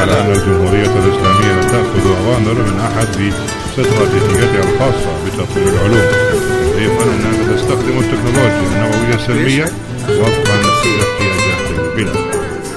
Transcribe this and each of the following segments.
على أن الجمهورية الإسلامية تأخذ أوامر من أحد باستراتيجيتها الخاصة بتطوير العلوم، مضيفا أنها تستخدم التكنولوجيا النووية السلمية وفقا لاحتياجات البلاد.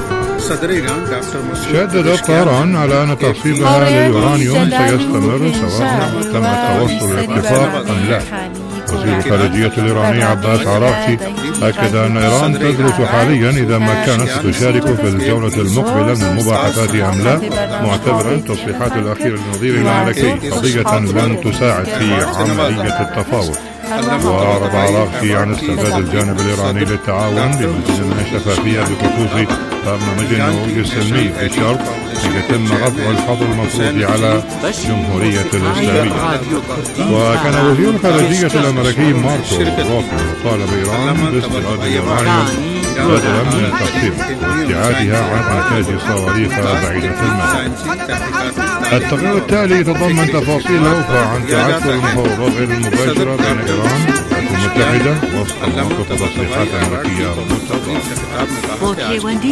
شدد طهران على أن ترسيبها لليورانيوم سيستمر سواء تم التوصل لاتفاق أم لا. وزير الخارجية الإيراني عباس عراقچي أكد أن إيران تدرس حاليا إذا ما كانت ستشارك في الجولة المقبلة من المباحثات أم لا، معتبرا التصريحات الأخيرة للوزير الملكي قضية لن تساعد في عملية التفاوض. وأعرب عراقچي عن استعداد الجانب الإيراني للتعاون بمزيد من الشفافية بخصوص برنامج النووي السلمي في الشرق ليتم رفع الحظر المفروض على الجمهورية الإسلامية. وكان وزير الخارجية الأمريكي ماركو روبيو طالب إيران باستيراد اليورانيوم بدلا من التقسيم وابتعادها عن إنتاج صواريخ بعيدة المدى. التقرير التالي يتضمن تفاصيل أوفى عن تعثر المفاوضات غير المباشرة بين إيران والولايات المتحدة وسط موقف تصريحات أمريكية والولايات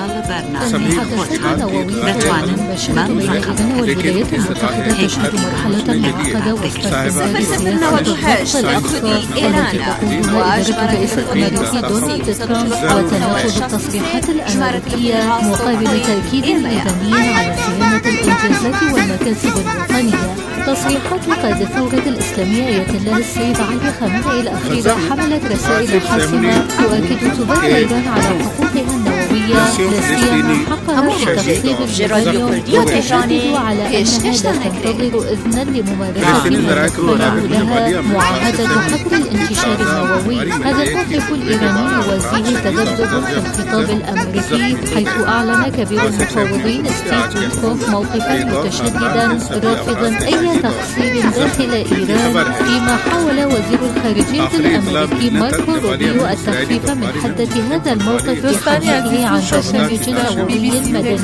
المتحدة تشهد مرحلة معقدة وسط التي تقودها إدارة الرئيس الأمريكي دونالد ترامب وتناقض التصريحات الأمريكية مقابل تأكيد الإيرانيين على صيانة الإنجازات والمكاسب الوطنية. تصريحات قائد الثورة الإسلامية آية الله السيد علي خامنئي الأخيرة حملت رسائل حاسمة تؤكد ثبات إيران على حقوقها النووية لا سيما حقها في تخصيب اليورانيوم، وتشدد على أنها لا تنتظر إذنا لممارسة ما تقبله لها معاهدة حظر الانتشار النووي. هذا الموقف الإيراني يوازيه تذبذب في الخطاب الأمريكي، حيث أعلن كبير المفاوضين ستيف ويتكوف موقفا متشددا رافضا أي تقصير داخل إيران، فيما حاول وزير الخارجية الأمريكي ماركو روبيو التخفيف من حدة هذا الموقف بحديثه عن برنامج نووي مدني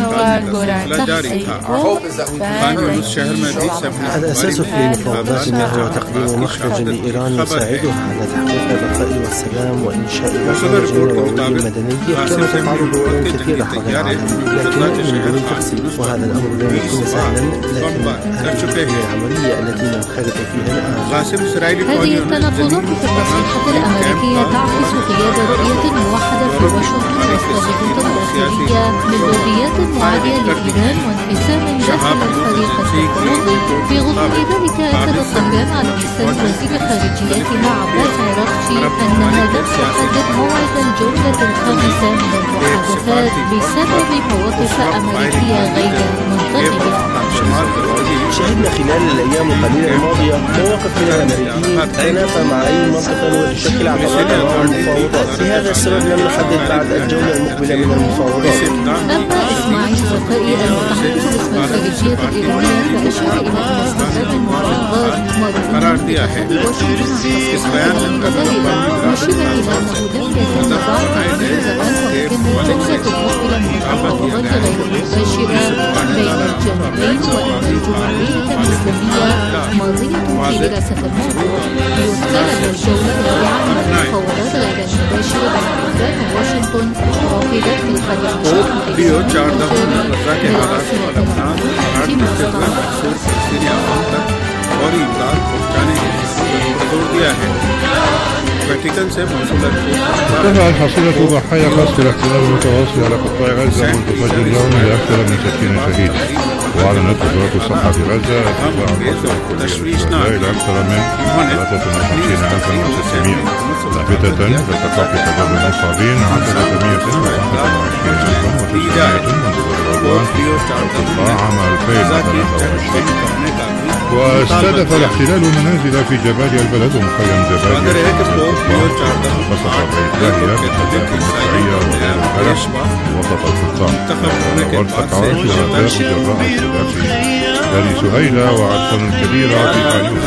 الأساس في مفاوضاتنا هو تقديم مخرج لإيران يساعدها على تحقيق البقاء والسلام وإنشاء برنامج نووي مدني كما تفعل دول كثيرة حول العالم، لكن من دون تقسيم. وهذا الأمر لن يكون سهلا، لكن هذه العملية التي ننخرط فيها الآن. هذه التناقضات في التصريحات الأمريكية تعكس غياب رؤية موحدة في واشنطن وسط الضغوط الداخلية من لوبيات معادية لإيران وانقسام داخل الفريق التفاوضي. في غضون ذلك أكد طهران على لسان وزير خارجيتها عباس عراقچي أنها لم تحدد موعد الجولة الخامسة من المحادثات بسبب مواقف أمريكية غير منطقية. شهدنا خلال الأيام القليلة الماضية مواقف من الأمريكيين تتنافى مع أي منطقة وتشكل عقبات أمام المفاوضات. لهذا السبب لم نحدد بعد الجولة المقبلة من المفاوضات. أما إسماعيل زقائي المتحدث باسم الخارجية الإيرانية فأشار إلى أن استمرار المفاوضات مرة بتحدي واشنطن عن تصريحات متضاربة، مشيرا إلى أنه لم يتم بعد تحديد زمان ولكن الجولة المقبلة من المفاوضات غير مباشرة بين الجانبين، وأن الجمهورية الإسلامية ماضية في دراسة الموضوع. يذكر أن الجولة الرابعة من المفاوضات غير المباشرة بين إيران وواشنطن عقدت في الحادي عشر ارتفعت حصيلة ضحايا قصف الاحتلال المتواصل على قطاع غزة منذ فجر اليوم لأكثر من 60 شهيد. وأعلنت وزارة الصحة في غزة ارتفاع القصف الكلي إلى أكثر من 53,600، لافتة لارتقاء تعداد المصابين عن 321,900 منذ العدوان القطاع عام 2023. واستهدف الاحتلال منازل في جباليا البلد ومخيم جباليا وسط بيتلاهيا بالحديقة المدفعية وغير البلد وسط القطاع. وارتقى شهداء جراء استهداف بني سهيلة وعدسان الكبيرة في خانيوس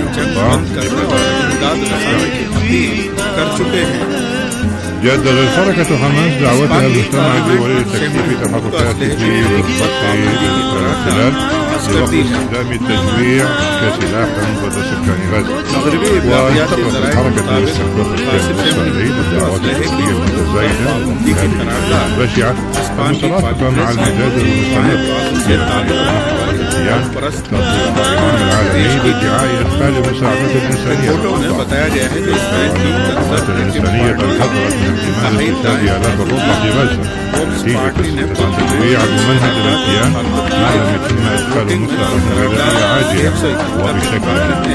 جدد حركة حماس دعوتها المجتمع الدولي لتكثيف تحركاته للضغط الاحتلال لوقف استخدام التجويع كسلاح ضد سكان غزة. وانتقلت الحركة للاستنكار الإسرائيلي بالدعوات الحربية المتزايدة في هذه العملية البشعة المترافقة مع المجازر المستمر في القيام تنظيم العالم العالمي بادعاء إدخال المساعدات الإنسانية. المنظمات الإنسانية قد حذرت من احتمال ارتكاب آلاف الرضع في غزة نتيجة التجويع الممنهج للقيام ما لم يتم إدخال المساعدات الغذائية عاجلة وبشكل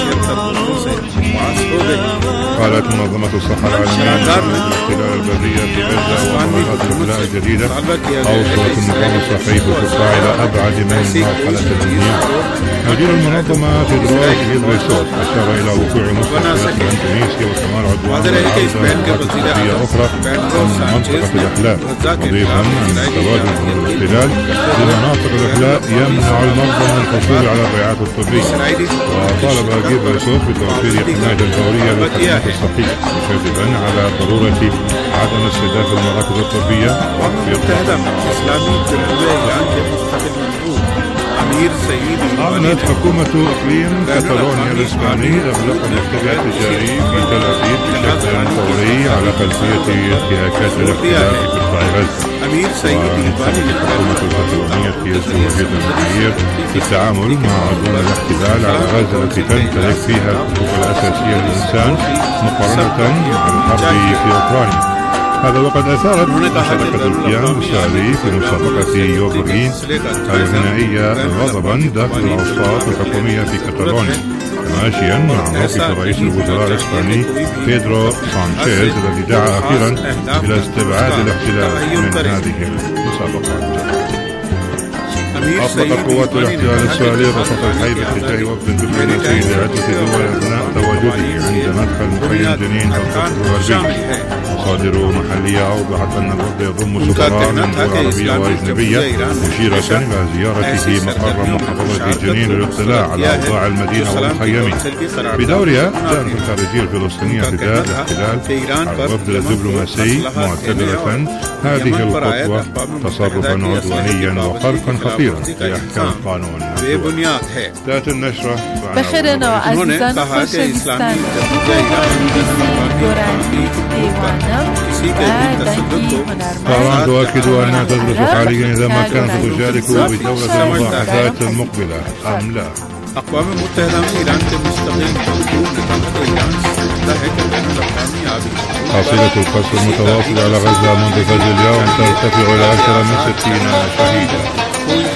قالت منظمة الصحة العالمية أن الاحتلال البرية في غزة وحملات الإخلاء الجديدة أوصلت النظام الصحي في القطاع إلى أبعد من مرحلة البنيان. مدير المنظمة تدروس غيبريسوس أشار إلى وقوع مستشفيات تونسيا وكمان عدوان والعودة الطبية أخرى ضمن منطقة الإحلاء، مضيفا أن تواجد الاحتلال بمناطق الإحلاء يمنع المرضى من الحصول على الرعاية الطبية. وطالب غيبريسوس بتوفير حماية فورية للخدمات الصحية، مشددا على ضرورة عدم استهداف المراكز الطبية. متهدم إسلامي في الإيران كمستقل منظور. أمير سيدي أعلنت حكومة إقليم كاتالونيا الإسباني إغلاق مكتبها التجاري في تل أبيب بشكل فوري على خلفية انتهاكات الاحتلال في قطاع غزة. أمير سيدي الحكومة الكاتالونية توجه المدير في التعامل مع عدوان الاحتلال على غزة التي تمتلك فيها الحقوق الأساسية للإنسان مقارنة مع الحرب في أوكرانيا. هذا وقد أثارت شركة القيام السعودي في مسابقة يوبرين الغنائية غضبا داخل الأوساط الحكومية في كاتالونيا، ماشيا مع موقف رئيس الوزراء الإسباني بيدرو سانشيز الذي دعا أخيرا إلى استبعاد الاحتلال من هذه المسابقات. أطلقت قوات الاحتلال الإسرائيلي رصاص الحي باتجاه وفد دبلوماسي لعدة دول أثناء تواجده عند مدخل مخيم جنين القدس الغربي. مصادر محلية أوضحت أن الوفد يضم سفراء من دول عربية وأجنبية، مشيرة إلى زيارته مقر محافظة جنين للاطلاع على أوضاع المدينة والمخيمين. بدورها دائرة الخارجية الفلسطينية ارتداء الاحتلال على الوفد الدبلوماسي معتبرة هذه الخطوة تصرفا عدوانيا وخرقا خطيرا لأحكام قانون. ذات النشرة بخيرنا وعزيزان خوشویستان طبعا تؤكد أنها تدرس حاليا إذا ما كانت تشارك بدورة المباحثات المقبلة أم لا. أقوام متحدة من إيران كمستقل حكومة إيران تنتهك بين الأقوام عابدة. حصيلة القصف المتواصل على غزة منذ فجر اليوم ترتفع إلى أكثر من 60 شهيدا.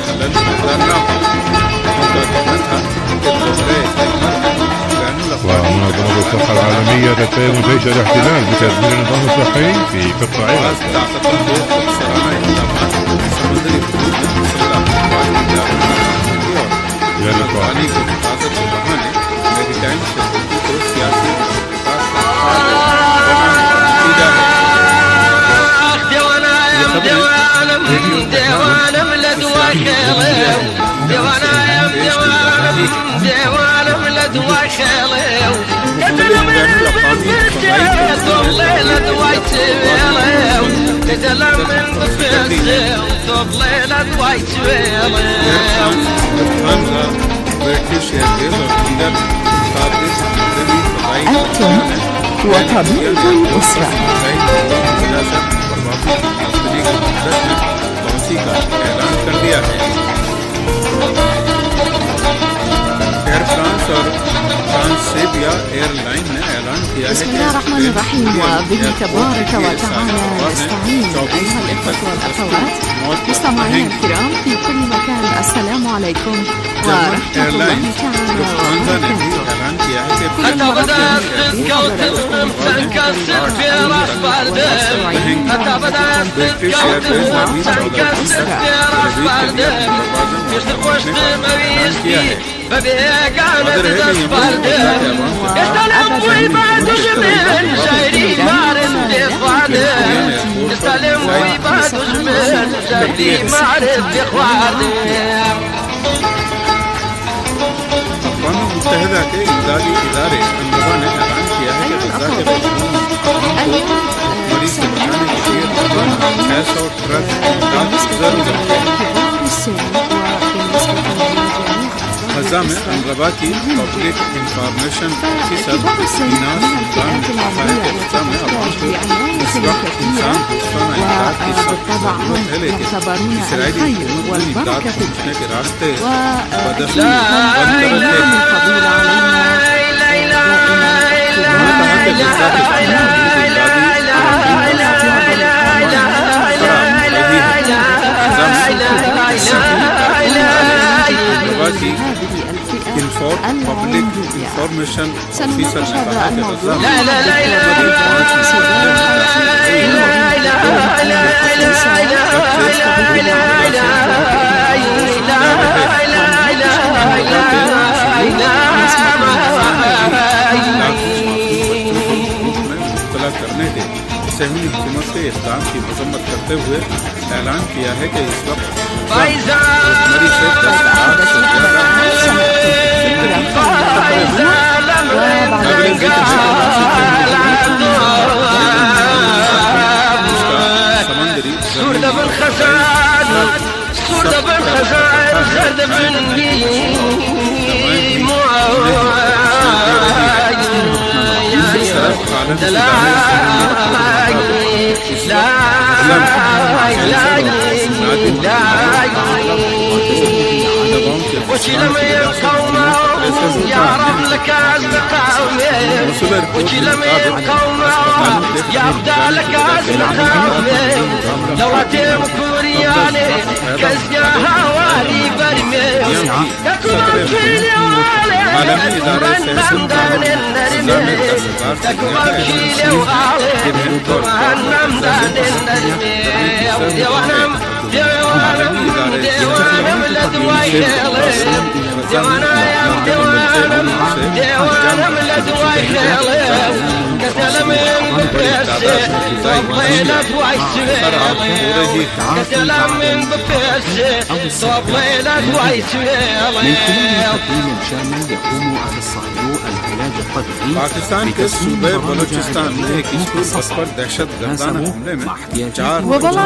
ومنظمة الصحة العالمية تتهم جيش الاحتلال بتدمير النظام الصحي في قطاع غزة. أنتم وطبيب الأسرة. بسم الله الرحمن الرحيم، وبه تبارك وتعالى نستعين. أيها الإخوة والأخوات مستمعينا الكرام في كل مكان، السلام عليكم ورحمة الله تعالى وبركاته. حتى بدأت تنكوتهم تنكسر في راس بردهم، حتى بدأت تنكوتهم تنكسر في راس بردهم، يشتقوش بمريسكي فبيك على بدأت بردهم، يستلم ويبعدوش من شايرين معرف بإخوانهم، يستلم ويبعدوش من شايرين معرف بإخوانهم. أقوام متحدة كإمدادي إدارة النظام الإعلام في أهل الغزاة بجنون مريض المكان كثير أقوام حاسة وتراث إمداد ضرورة. अज़ा में अमरबा की public information officer Meena Sultan ने कहा है कि अज़ा में अवाम को इस वक्त इंसान दोस्ताना इमदाद की सख्त ज़रूरत है, लेकिन इसराइली हुकूमत में इमदाद पहुँचने के रास्ते बदस्तूर बंद कर रखे हैं। पब्लिक इंफॉर्मेशन ऑफिसर ने कहा कि मुब्तला करने के सहमी हुकूमत के इक़दाम की मजम्मत करते हुए ऐलान किया है कि इस वक्त रोजमर्री से 10 लाख से ज़्यादा समंदरी وشلم يبقونا يا رب لك أصدقائي وشلم يبقونا يا أبدا لك أصدقائي لو أتم كورياني كزيا هواري برمي تكون فيني وعلي قرن نمدان النرمي تكون فيني وعلي قرن نمدان النرمي وديوانم ديوانم لدواي ديوانم لدواي قتل من بفيسي صبليلة دواي سويلي قتل من بفيسي صبليلة دواي سويلي पाकिस्तान के सूबे बलूचिस्तान में एक स्कूल बस पर दहशत गर्दाना हमले में 4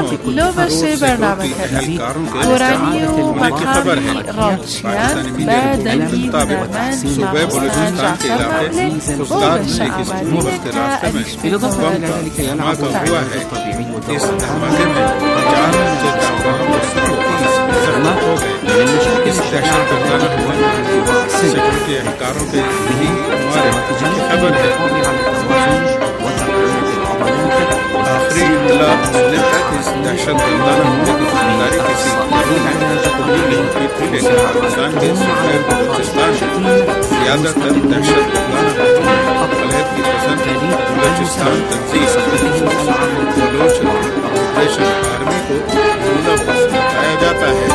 एहलकारों के होने की खबर है। पाकिस्तानी मीडिया के मुताबिक सूबे बलूचिस्तान के इलाके खुजदार में एक स्कूल बस के रास्ते में बम का धमाका हुआ है। इस धमाके में 4 बच्चे जाबाज और 30 जख्मी हो गए। इस दहशत गर्दाना हमले में सिक्योरिटी एहलकारों के खबर है। आखिरी इत्तला मिलने तक इस दहशत गर्दाना हमले की जिम्मेदारी किसी गिरोह ने कबूल नहीं की थी, लेकिन पाकिस्तान के सूबे बलूचिस्तान में ज्यादातर दहशत गर्दाना अलहदगी पसंद बलूचिस्तान तंजीम बलूच लिबरेशन आर्मी को बंदोबस्त बताया जाता है।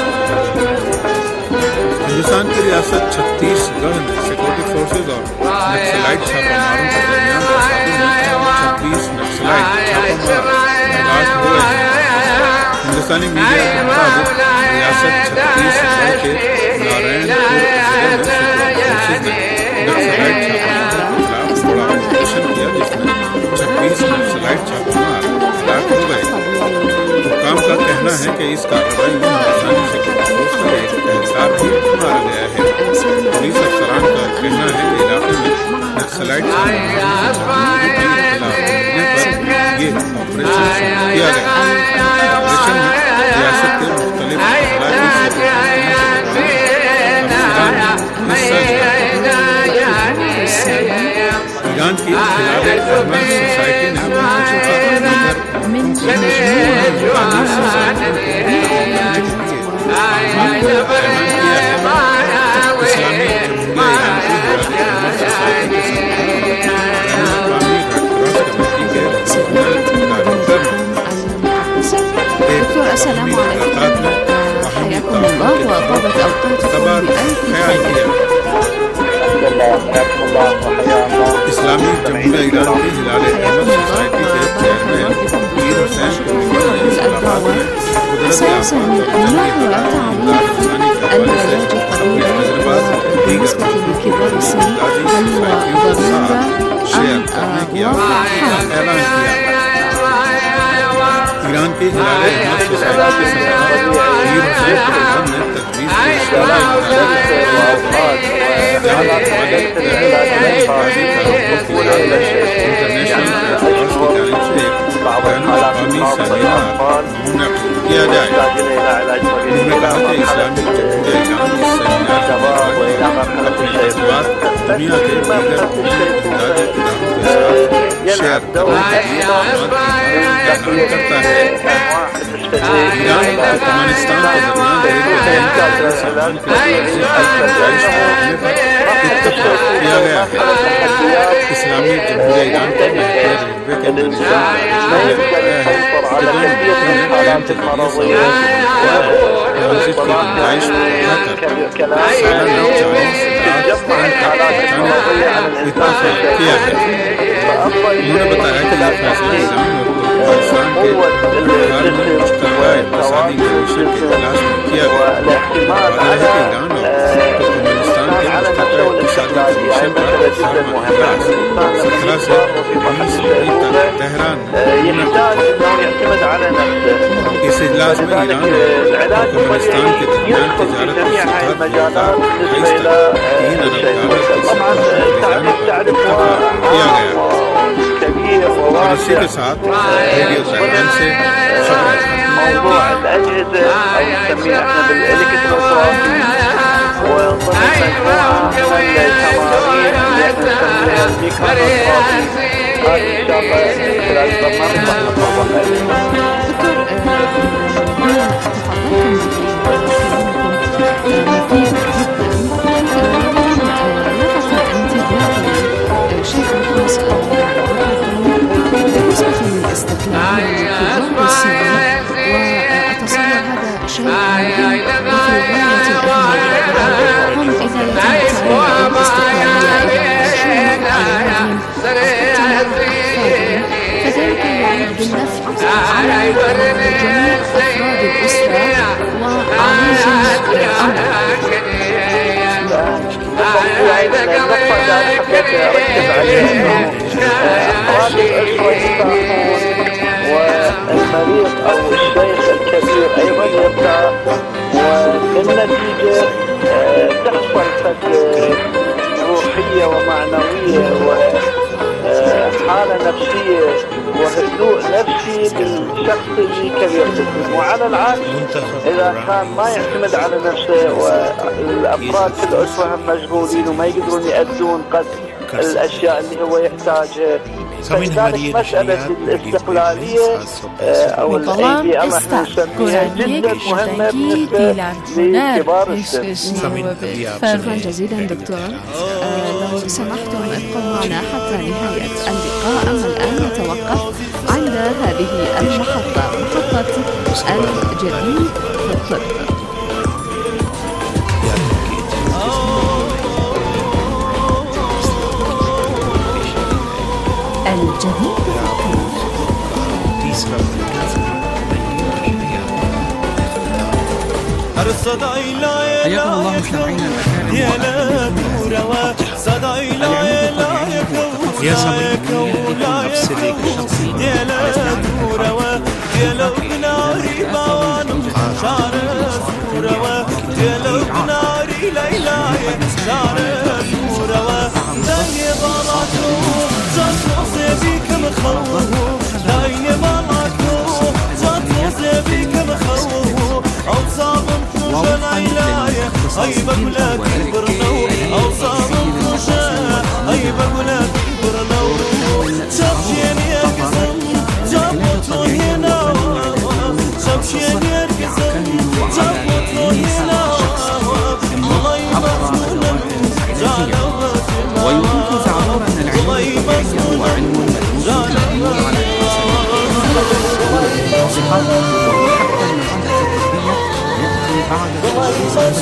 हिंदुस्तान की रियासत छत्तीसगढ़ में सिक्योरिटी फोर्सेज और नक्सलाइट छापामारों के दरमियान 26 नक्सलाइट छापामार हुए हैं। हिंदुस्तानी मीडिया के मुताबिक रियासत छत्तीसगढ़ के नारायणपुर जिले में सिक्योरिटी फोर्सेज ने नक्सलाइट छापामारों के खिलाफ बड़ा ऑपरेशन किया, जिसमें 26 नक्सलाइट छापामार हलाक हो गए। हुक्काम का कहना है कि इस कार्रवाई में हिंदुस्तानी सिक्योरिटी फोर्स का एक एहलकार भी मारा गया है। पुलिस अफसरान का कहना है कि इलाके में नक्सलाइट मिलने पर ये ऑपरेशन शुरू किया गया। ऑपरेशन में रियासत के मुख्तलिफ ईरान की खिलाफ सोसाइटी ने السلام عليكم حياكم الله وطابت أوقاتكم بألف خير. इस्लामी जमहूरिया ईरान के हिलाल अहमद सोसाइटी के चेयरमैन पीर हुसैन कुरैशी ने इस्लामाबाद में कुदरत سأسأل ما هو تعريف العلاج الطبيعي بالنسبة لكبار السن؟ هل هو ضرورة أم واقع حال؟ ईरान के हिलाल अहमद सोसाइटी के सरदार पीर हुसैन कुरैशी ने तजवीज़ بعض الحالات الخاصة للأطفال يحتاج إلى علاج طبيعي إسلامي الشباب وإلى مرحلة الشيخوخة يلعب دور إسلامي جمهورية إيران الإنسان لا يقدر يسيطر على كثير من الحالات المرضية كلام يجمع الحالات المرضية على الإنسان فأفضل شيء قوة الجسم والتوازن والاحتمال على نفسه والاستقلالية هاي مسألة جدا مهمة. الإنسان لما يكبر وفي مرحلة الشيخوخة يحتاج أنه يعتمد على نفسه. ولذلك العلاج الطبيعي يدخل في جميع هاي المجالات بالنسبة إلى الشيخوخة. طبعا تعرف كبير وواسع موضوع الأجهزة أو نسميه احنا بالإلكتروسوافي وضمن مجموعة من التمارين اللي احنا نسميها الميكروسوافي. هذه إن شاء الله خلال البرنامج راح نتطرق إليها. فذلك يعود بالنفع على جميع أفراد الأسرة وعلى جميع النقطة اللي حبيت أركز عليها أفراد الأسرة يرتاحون والمريض أو الشيخ الكبير أيضا يرتاح وبالنتيجة تحصل روحية ومعنوية وحالة نفسية وهدوء نفسي للشخص اللي كبير بالسن. وعلى العكس إذا كان ما يعتمد على نفسه والأفراد في الأسرة هم مشغولين وما يقدرون يأدون قد الأشياء اللي هو يحتاجها، فلذلك مسألة الاستقلالية أو الأيدي الله احنا نسميها جدا مهمة بالنسبة لكبار السن. شكرا جزيلا دكتور. لو سمحتم ابقوا معنا حتى نهاية اللقاء، أما الآن نتوقف عند هذه المحطة، محطة الجديد في الطب. الجديد حياكم الله مستمعينا الأكارم يا صبري نفسي كشخصي وينتج عبارة أن العلم الطبيعي هو علم مدروس مبني على التوضيحات وحتى المقالة الطبية يأتي بعد التشخيص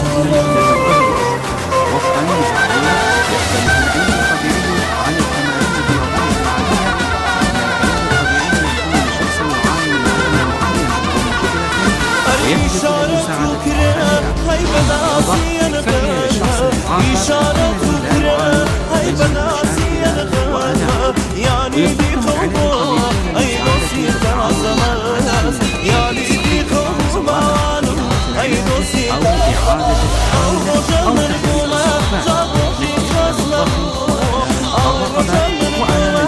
وفقا لتقرير يختلف العلم الطبيعي عن التمارين الرياضية العادية. العلم الطبيعي يكون لشخص يعاني من ألم معين أو مشكلة ويحدث له مساعدة وضع فهي للشخص الآخر ويستخدم العلم الطبيعي أو إعادة أو تحسين الصفات للرغبة وأنا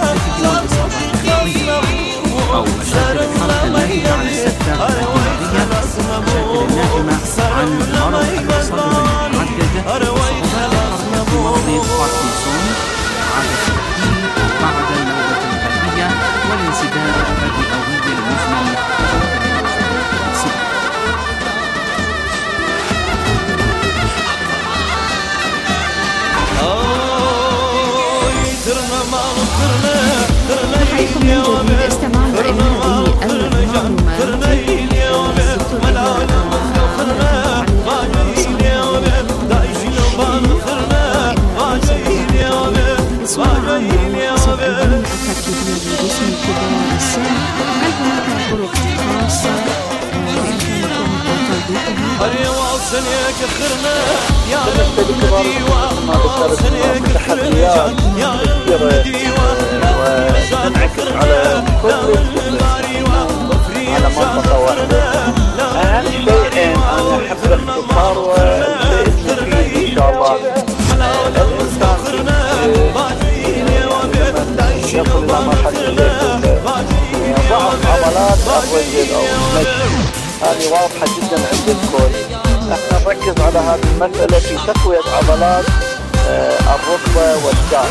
لجسم كبار السن. هل هناك طرق خاصة بإمكانكم تطبيقها؟ تحديات كثيرة وتنعكس على كل على منطقة واحدة. أهم شيء أنا أحب الاختصار والشيء المفيد إن شاء الله. الإنسان يصل إلى مرحلة ضعف عضلات الرجل أو المشي، هذه واضحة جدا عند الكل. احنا نركز على هذه المسألة في تقوية عضلات الركبة والساق.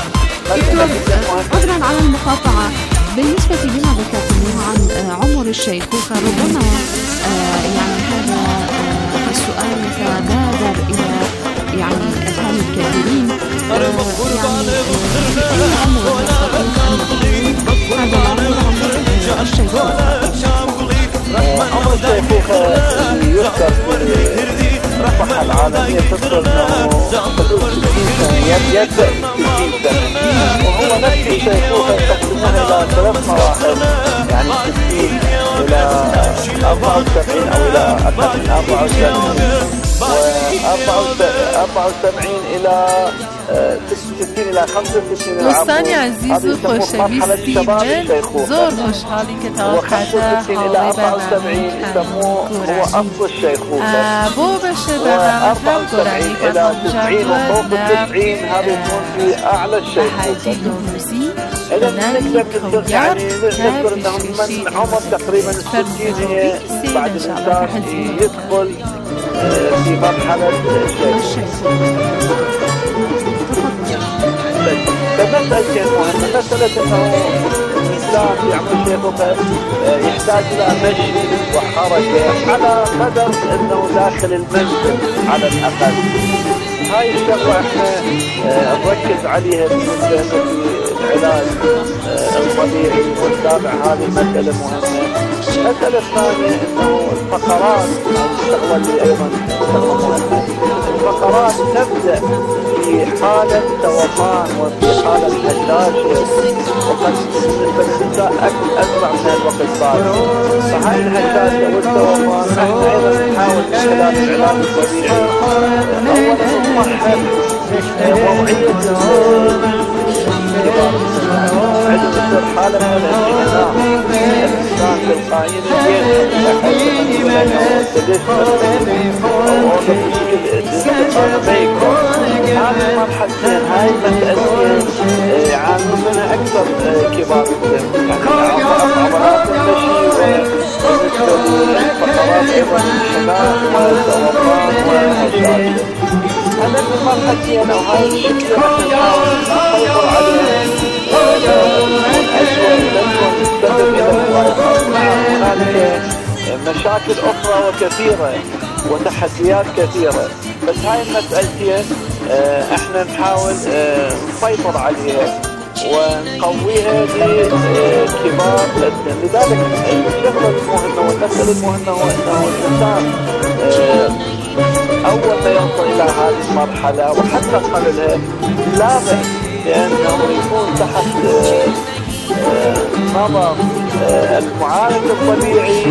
عذرا على المقاطعة، بالنسبة لما ذكرتم عن عمر الشيخوخة، ربما يعني هذا السؤال تبادر إلى يعني أذهان الكثيرين، يعني أي عمر يستطيع أن هذا عمر الشيخوخة؟ عمر الشيخوخة يذكر في الصحة العالمية تذكر أنه حدود 60 سنة، يبدأ 60 سنة، وهو نفس الشيخوخة يقسمونها إلى 3 مراحل، يعني 60 إلى 74 أو إلى أكثر من 74 إلى 66 إلى 65 دوستانی عزیز و خوشویستی، من زور خوشحالی که تا خطا حالی برنامه کنم بو بشه برنامه هم کنم إلى 90 وفوق 90 هذا يكون في أعلى الشيخوخة. إذا نقدر يعني نذكر أنه من عمر تقريبا 60 هي بعد الإنسان يدخل في مرحلة الشيخوخة. فمسألة مهمة، مسألة أنه الإنسان في عمر الشيخوخة يحتاج إلى مشي وحركة على قدر أنه داخل المنزل على الأقل. هاي الشغلة احنا نركز عليها بالنسبة للعلاج الطبيعي ونتابع هذه المسألة مهمة. المسألة الثانية انه الفقرات الشغلة اللي ايضا مهمة، الفقرات تبدأ في حالة توقان وفي حالة هشاشة، وقد بالنسبة للنساء أسرع من الوقت صار. فهاي الهشاشة والتوقان احنا ايضا نحاول من خلال العلاج الطبيعي اولا نصحح وضعية عندما تصير حالة من الانحناء الإنسان تلقائيا هذه المرحلتين هاي مسألتين يعانون منها أكثر كبار السن، يعني عضلات المشي وفقرات أيضا الانحناء والتوقان والهشاشة. هذا المرحلتين أو هاي الشكل نحن نحاول نسيطر عليها هناك مشاكل أخرى وكثيرة وتحديات كثيرة، بس هاي المسألتين احنا نحاول نسيطر عليها ونقويها لكبار السن. لذلك الشغلة المهمة والمسألة المهمة هو أنه الإنسان أول ما يوصل إلى هذه المرحلة وحتى قبلها لا بأس لأنه يكون تحت نظر المعالج الطبيعي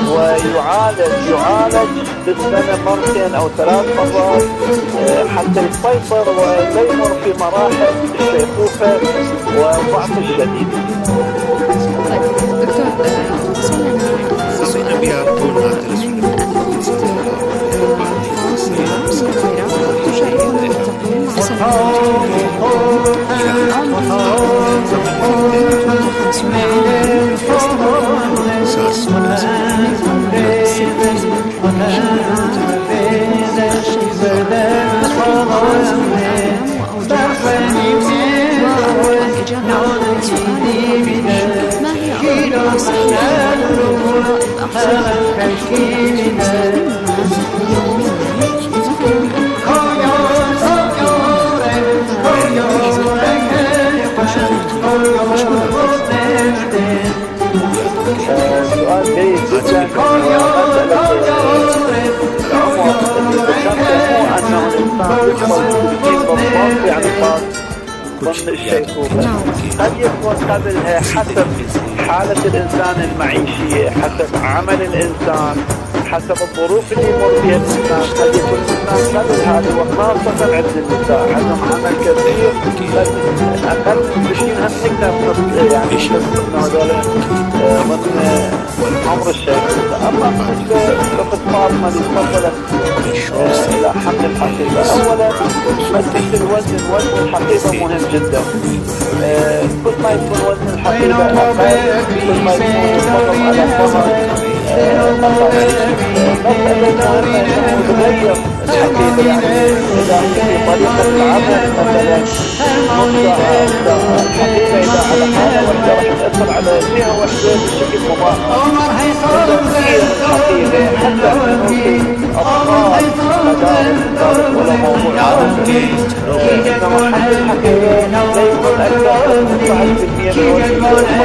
ويعالج بالسنة مرتين أو 3 مرات حتى يسيطر ولا يمر في مراحل الشيخوخة والضعف الشديد. ما هي سؤال يقبل يعني ضمن الشيخوخة. قد يكون قبلها حسب حالة الإنسان المعيشية، حسب عمل الإنسان، حسب الظروف اللي يمر فيها الإنسان. قد يكون الإنسان قبل هذا، وخاصة عند النساء عندهم عمل كثير، بس أقل من 20 نقدر يعني نستثنى هذول ضمن عمر الشيخوخة. أما بالنسبة لأخت فاطمة اللي تفضلت إلى حمل الحقيبة، أولا مسألة الوزن، وزن الحقيبة مهم جدا. كل ما يكون وزن الحقيبة أقل، كل ما يكون الفضل على الظهر تغير الحقيبة. يعني إذا في طريقة العمل مثلا الحقيبة إذا على حالة واحدة راح تأثر على جهة واحدة بشكل مضاعف. تغيير الحقيبة حتى في أطفال مدارس ولا موضوع عادي، إنما حمل الحقيبة لا يكون أكثر من 15% من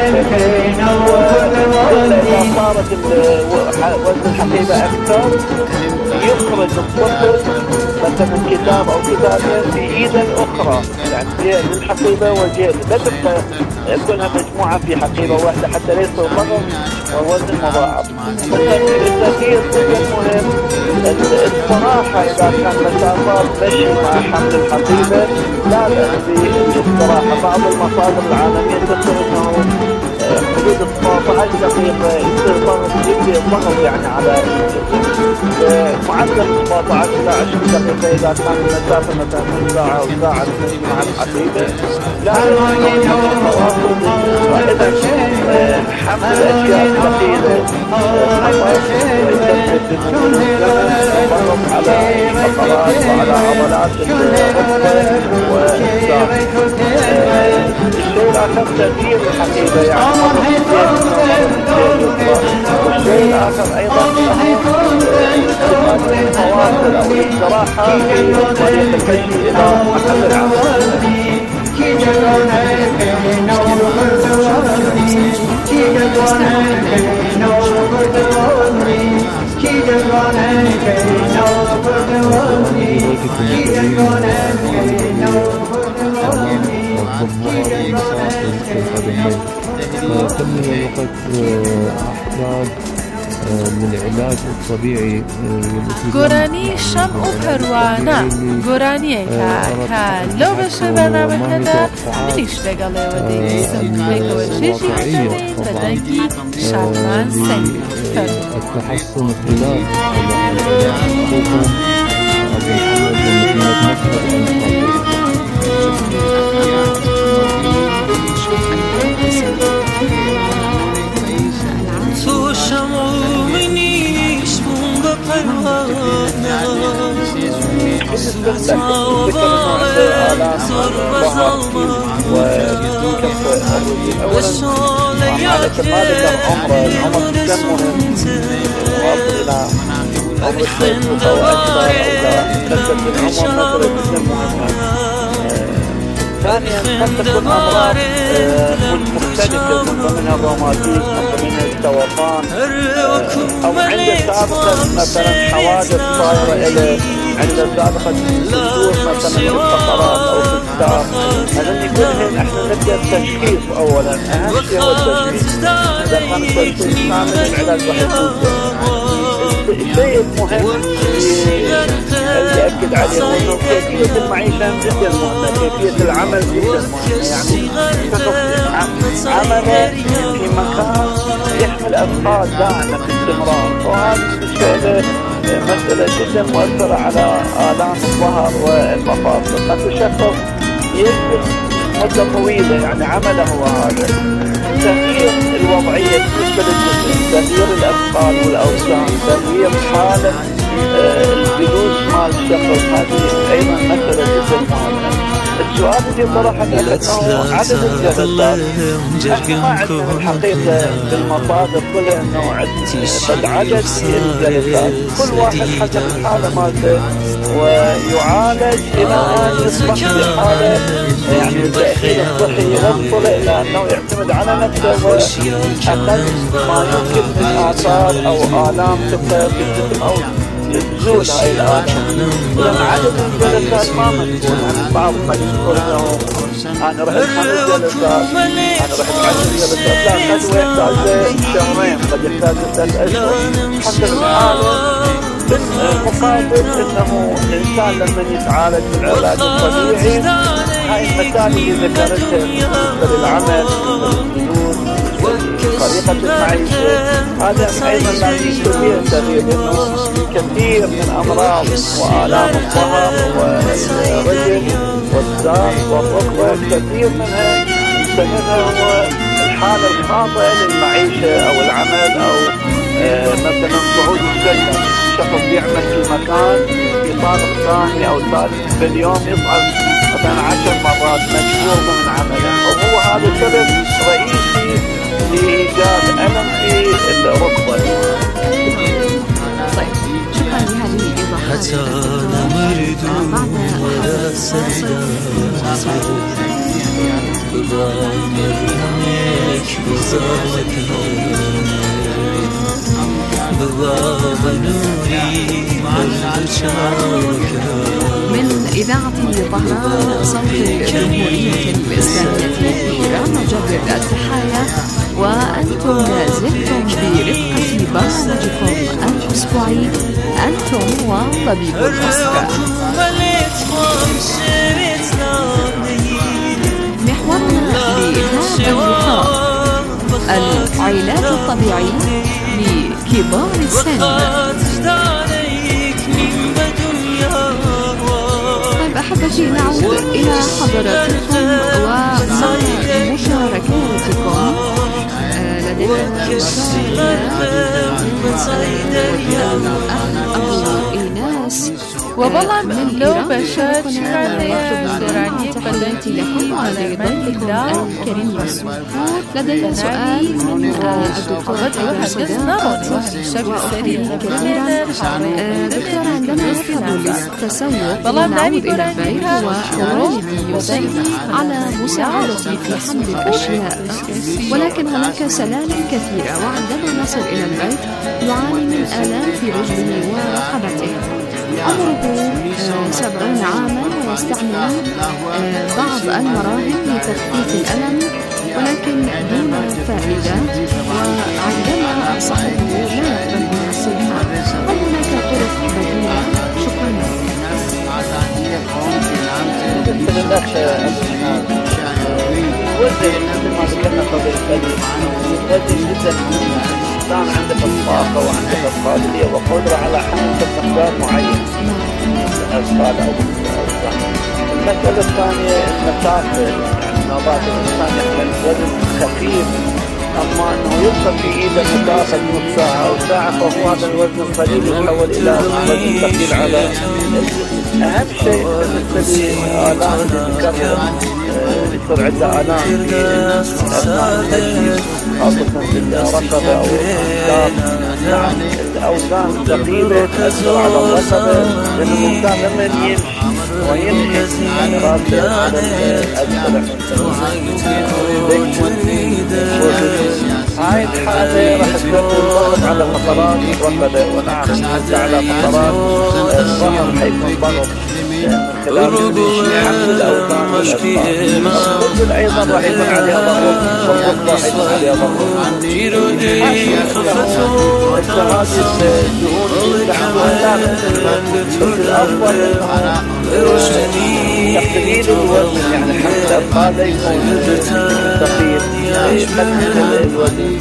وزن إذا صارت وزن الحقيبة أكثر يخرج الطفل مثلا كتاب أو كتابين في إيد الأخرى، يعني جهة للحقيبة وجهة لا تبقى كلها مجموعة في حقيبة واحدة حتى ليس الضغط والوزن مضاعف. التغيير جدا مهم. الصراحة إذا كان مسافات مشي مع حمل الحقيبة لا بأس بالاستراحة. بعض المصادر العالمية تذكر أنه حدود 17 دقيقة يصير يبدأ الضغط يعني على معدل 17 إلى 20 دقيقة إذا كان المسافة مثلا من ساعة أو ساعة مع الحقيبة. لكن وإذا حمل الأشياء ثقيلة ضغط على الفقرات وعلى عضلات الركبة والساق. الشيء الآخر تغيير الحقيبة، يعني والشيء الآخر أيضا استفادة الفواصل أو الاستراحة في طريق المشي إلى محل العمل. كم من الوقت أحتاج للعلاج الطبيعي گۆرانی شەم و پەروانە گۆرانیەکە کە لەو بەشە بەنامەکەدا منیش لەگەڵێەوە دەیویستم پێکەوەژێژی بکەین بە دەنگی شادمان سەنگ التحسن خلال الحكم تو شمع منیش بون با پروانه سوزما و باعث زر و زلمه و شاله یاکه أدخن دواري شهر ثانيا قد تكون أمراض مختلفة من ضمنها الروماتيزم، من ضمنها السرطان، أو عند سابقا مثلا حوادث صايرة إلى عند سابقا صدور مثلا في الفقرات أو في الساق. هذني كلهن احنا نبدأ التشخيص أولا. أهم شيء هو التشخيص. إذا كان التشخيص نعمل العلاج راح يكون الشيء المهم اللي أكد عليه هو أنه كيفية المعيشة جدا مهمة، كيفية العمل جدا مهمة. يعني عمله في مكان يحمل أثقال دائما باستمرار، وهذه مسألة جدا مؤثرة على آلام الظهر والمفاصل. قد الشخص يجلس مدة طويلة يعني عمله هذا. تغيير الوضعية بالنسبة للجسم، تغيير الأثقال والأوزان، تغيير حالة الجلوس مع الشخص، هذه أيضا مسألة جدا مهمة. السؤال اللي طرحت أنه عدد الجلسات، احنا ما عندنا الحقيقة بالمصادر كلها أنه عدد الجلسات، كل واحد حسب الحالة مالته ويعالج إلى أن يصبح في حالة يعني التأهيل الصحي يوصل إلى أنه يعتمد على نفسه وأقل ما يمكن من آثار أو آلام تبقى في الجسم أو نزول هاي الآلام. لأن عدد الجلسات ما مسؤول عن بعض قد يقول أنه أنا رحت 5 جلسات، أنا رحت 10 جلسات، لا قد يحتاج شهرين، قد يحتاج 3 أشهر حسب الحالة. المقابل انه الانسان لما يتعالج بالعلاج الطبيعي هاي المسائل اللي ذكرتها بالنسبه للعمل طريقه المعيشه هذا ايضا لازم يكون فيها تغيير، لانه كثير من امراض والام الظهر والرجل والساق والركبه كثير منها سببها هو الحاله الخاطئه للمعيشه او العمل او مثلا صعود السلم. شخص يعمل في مكان في طابق ثاني او ثالث باليوم يصعد مثلا 10 مرات مجبور من عمله، وهو هذا سبب رئيسي لايجاد الم في الركبه. طيب شكرا لهذه الايضاحات. من إذاعة طهران صوت الجمهورية الإسلامية في إيران نجدد التحايا، وأنتم لازلتم برفقة برنامجكم الأسبوعي أنتم وطبيب الأسرة. محورنا لهذا اللقاء العلاج الطبيعي لكبار السن. طيب أحبتي نعود إلى حضراتكم ومع مشاركاتكم. لدينا أبو إيناس والله لو بشارك دراني بلدتي لكم وأيضا الكريم والسؤال. لدي سؤال من الدكتورة عندما نذهب للتسوق ونعود إلى البيت ووالدي يساعد على مساعدتي في حمل الأشياء، ولكن هناك سلالم كثيرة، وعندما نصل إلى البيت يعاني من آلام في رجله ورقبته. عمره 70 عاما ويستعمل بعض المراهم لتخفيف الألم ولكن دون فائدة، وعندما أنصحه لا يقبل النصيحة. هل هناك طرق بديلة؟ شكرا لك. وزن مثل ما ذكرنا قبل قليل يؤدي جدا الإنسان عنده الطاقة وعنده القابلية وقدرة على حمل مقدار معين من الأثقال أو الأوزان. المسألة الثانية المسافة، يعني نوبات الإنسان يحمل وزن خفيف أما أنه يوصل في إيده مسافة نص ساعة أو ساعة فهو هذا الوزن القليل يتحول إلى وزن ثقيل على أهم شيء بالنسبة لآلام الذكر يصير عنده آلام في أثناء المشي خاصة في الرقبة أو الركاب. نعم الأوزان ثقيلة تأثر على الرقبة، لأن الإنسان لما يمشي يعني راسه على الأسفل هاي الحالة راح تكون ضغط على فقرات الرقبة، ونعم حتى على فقرات الظهر حيكون ضغط من خلال حمل الأوزان والأثقال. الرجل أيضا راح يكون عليها ضغط، والركبة راح يكون عليها ضغط. هذه الدهون يستعملها الأفضل تقليل الوزن، يعني حمل الأثقال لا يكون ثقيل يقلل الوزن.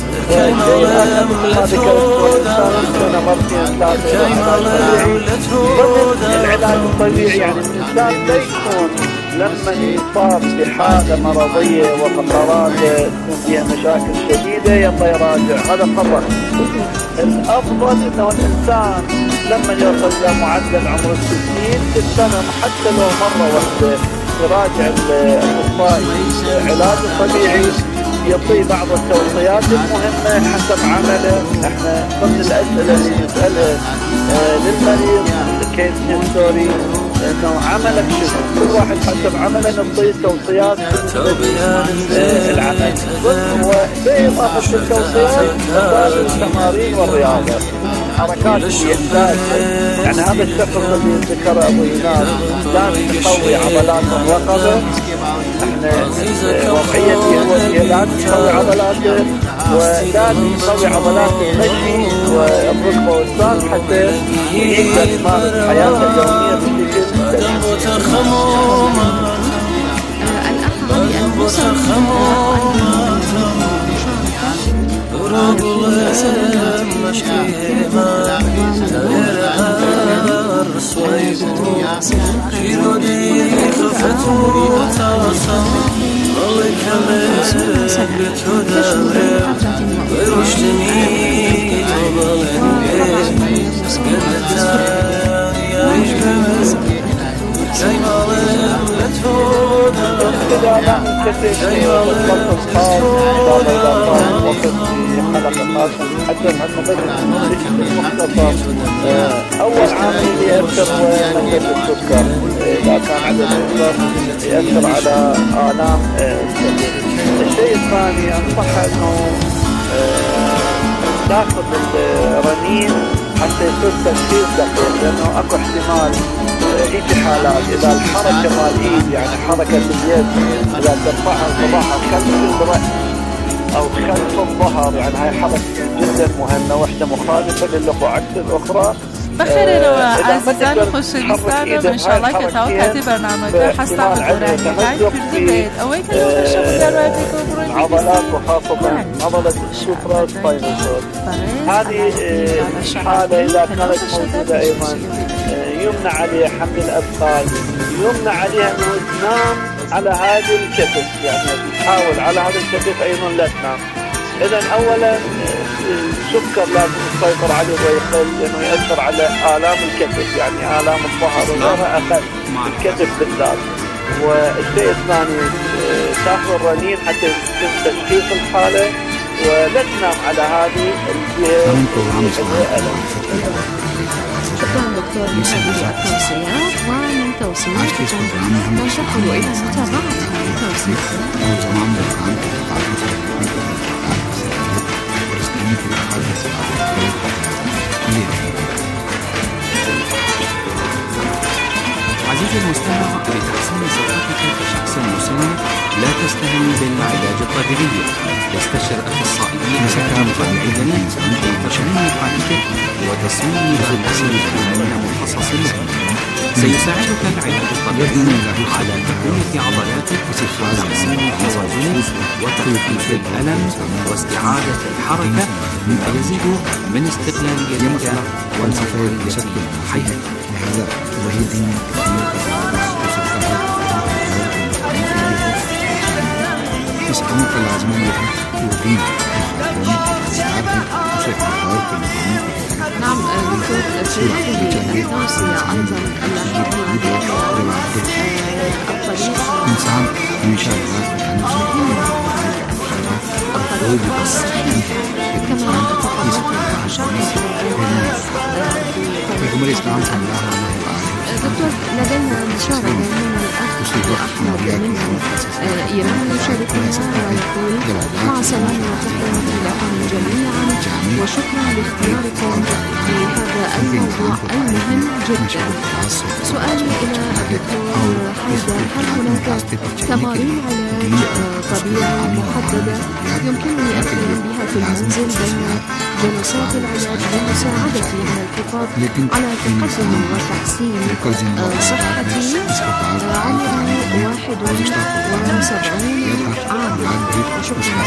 العلاج الطبيعي يعني الإنسان لا يكون لما يصاب بحالة مرضية وفقرات تكون فيها مشاكل شديدة يلا يراجع، هذا خطأ. الأفضل أنه الإنسان لما يوصل إلى معدل عمر 60 تستمر حتى لو مرة واحدة يراجع الأخصائي العلاج الطبيعي، يعطي بعض التوصيات المهمة حسب عمله. احنا ضمن الأسئلة اللي نسألها للمريض الكيس هيستوري انه عملك شنو، كل واحد حسب عمله نعطيه توصيات العمل، وبإضافة التوصيات التمارين والرياضة. حركات الإحساس. يعني هذا الشخص اللي ذكره أبو إيناس لازم يقوي عضلات الرقبة. احنا وضعيتي هو لازم يقوي عضلاته، ولازم يقوي عضلات المشي والركبة والساق حتى يقدر يمارس حياته اليومية بشكل سليم. أول عامل يأثر هو نسبة السكر. إذا كان عدد السكر يأثر على آلام الكبد. الشيء الثاني أنصح أنه تأخذ الرنين حتى يصير تشخيص دقيق، لأنه أكو احتمال يجي حالات إذا الحركة مال الإيد يعني حركة اليد إذا ترفعها صباحا خلف الرأس أو خلف الظهر، يعني هاي حركة جدا مهمة واحدة مخالفة للأخرى عكس الأخرى. بخير عزیزان خوشویستانم انشالله که تا وقتی برنامه هستم دورانی جای کردید اوی که نشون دارد که عضلات وخاصة عضلة السوبرا سباينال. هذه حالة إذا كانت موجودة أيضا يمنع عليها حمل الأثقال، يمنع عليها أنه تنام على هذا الكتف، يعني تحاول على هذا الكتف أيضا لا تنام. إذن أولا السكر لازم يسيطر عليه ويقل، لأنه يأثر على آلام الكتف، يعني آلام الظهر وغيرها أقل الكتف بالذات. والشيء الثاني تأخذ الرنين حتى يتم تشخيص الحالة ولا تنام على هذه الجهة. شكرا دكتور لهذه التوصيات، ومن توصياتكم ننصحكم إلى متابعة هذه التوصيات. عزيزي المستمع، لتحسين صحتك كشخص مسن لا تستهن بالعلاج الطبيعي. استشر أخصائيين متميزين لتشميم حالتك وتصميم جلسة مخصص لك. سيساعدك العلاج الطبيعي على تقوية عضلاتك وتحسين توازنك وتخفيف الألم واستعادة الحركة، مما يزيد من استقلاليتك ومسؤولية حياتك. هذا وهي دين يسألونك العزمان يودين نعم دكتور، في هذه التوصية أيضا إنسان من شاء الله كما الأمر الإسلام صلى الله عليه وآله. دكتور، لدينا مشاركة من الأخ أحمد من إيران يشاركنا ويقول: مع سلامة وتحياتي لكم جميعا، وشكرا لاختياركم لهذا الموضوع المهم جدا. سؤالي إلى الدكتور حيدر: هل هناك تمارين علاج طبيعي محددة يمكنني القيام بها في المنزل بين جلسات العلاج لمساعدتي على الحفاظ على تقدم وتحسين صحتي؟ عمري 71 عاما. شكرا.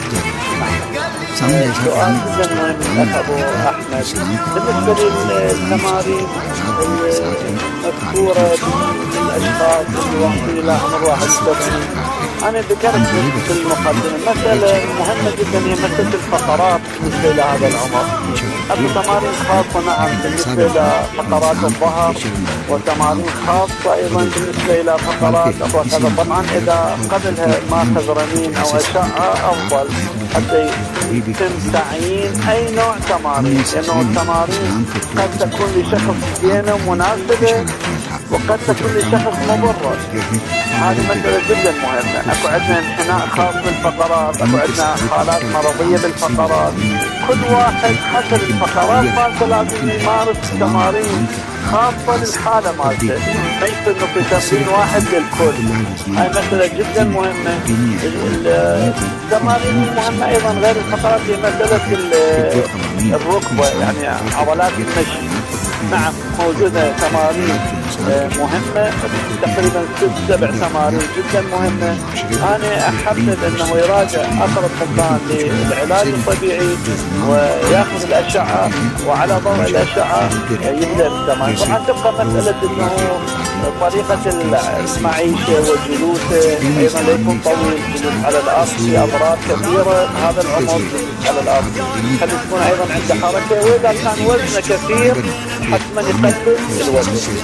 سؤال جدا مهم أبو أحمد. بالنسبة للتمارين المذكورة للأشخاص اللي واصلين إلى عمر 71، أنا ذكرت في المقدمة مسألة مهمة جدا هي مسألة الفقرات بالنسبة إلى هذا العمر. أكو تمارين خاصة نعم بالنسبة إلى فقرات الظهر، وتمارين خاصة أيضا بالنسبة إلى فقرات الركبة. طبعا إذا قبلها ماخذ رنين أو أشعة أفضل حتى يتم تعيين أي نوع تمارين، لأنه التمارين قد تكون لشخص زينة ومناسبة وقد تكون لشخص مضرة. هذه مسألة جدا مهمة. أكو عندنا انحناء خاص بالفقرات، أكو عندنا حالات مرضية بالفقرات. كل واحد حسب الفقرات مالته لازم يمارس تمارين خاصة للحالة مالته، ما يصير نعطي تمرين واحد للكل. هاي مسألة جدا مهمة. التمارين المهمة أيضا غير الفقرات هي مسألة الركبة، يعني عضلات المشي. نعم موجودة تمارين مهمة تقريبا 6-7 تمارين جدا مهمة. أنا أحبذ أنه يراجع أقرب مكان للعلاج الطبيعي ويأخذ الأشعة، وعلى ضوء الأشعة يبدأ التمارين. طبعا تبقى مسألة أنه طريقة المعيشة وجلوسه أيضا لا يكون طويل، جلوس على الأرض في أضرار كثيرة هذا العمر على الأرض، خلي تكون أيضا عنده حركة. وإذا كان وزنه كثير حتما يقلل الوزن.